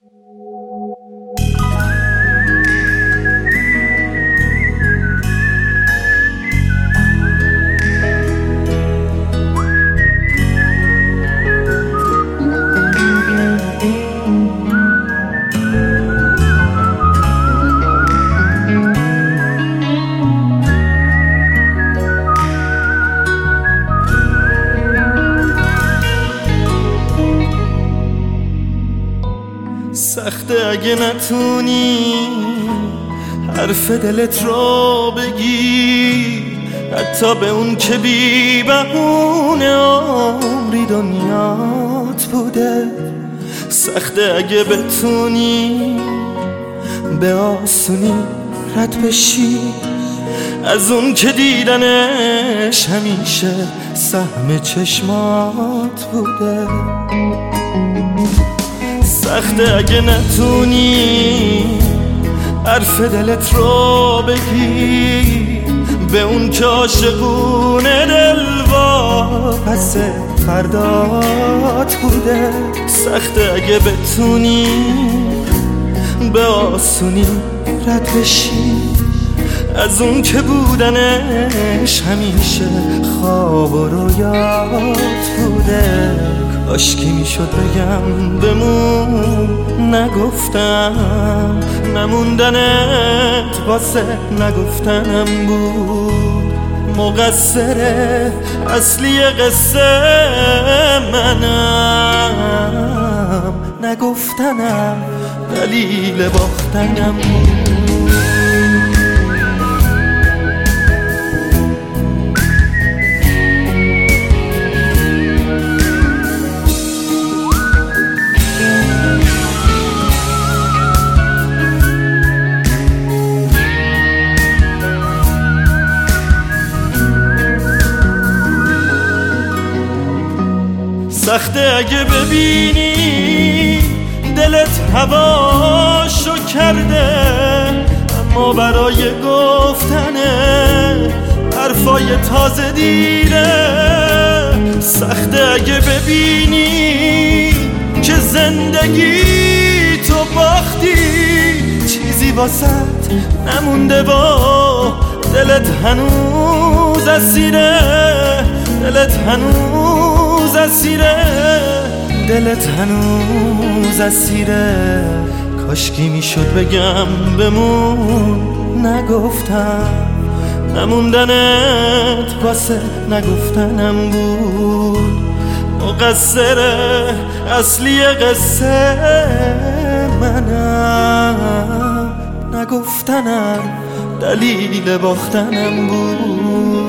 سخته اگه نتونی حرف دلت رو بگی، حتی به اون که بی بهونه عمری دنیات بوده. سخته اگه بتونی به آسونی رد بشی از اون که دیدنش همیشه سهم چشمات بوده. سخته اگه نتونی حرف دلت رو بگی به اون که عاشقونه دل واپس فردات بوده. سخته اگه بتونی به آسونی رد بشی از اون که بودنش همیشه خواب و رویات بوده. کاشکی میشد بگم بمون، نگفتم، نموندنت واسه نگفتنم بود. مقصر اصلی قصه منم، نگفتنم دلیل باختنم بود. سخته اگه ببینی دلت هواشو کرده، اما برای گفتن حرفای تازه دیره. سخته اگه ببینی که زندگی تو باختی، چیزی واسط نمونده با دلت هنوز اسیره. دلت هنوز اسیره، دلت هنوز اسیره. کاشکی میشد بگم بمون، نگفتم، نموندنت واسه نگفتنم بود. مقصر اصلی قصه منم، نگفتنم دلیل باختنم بود.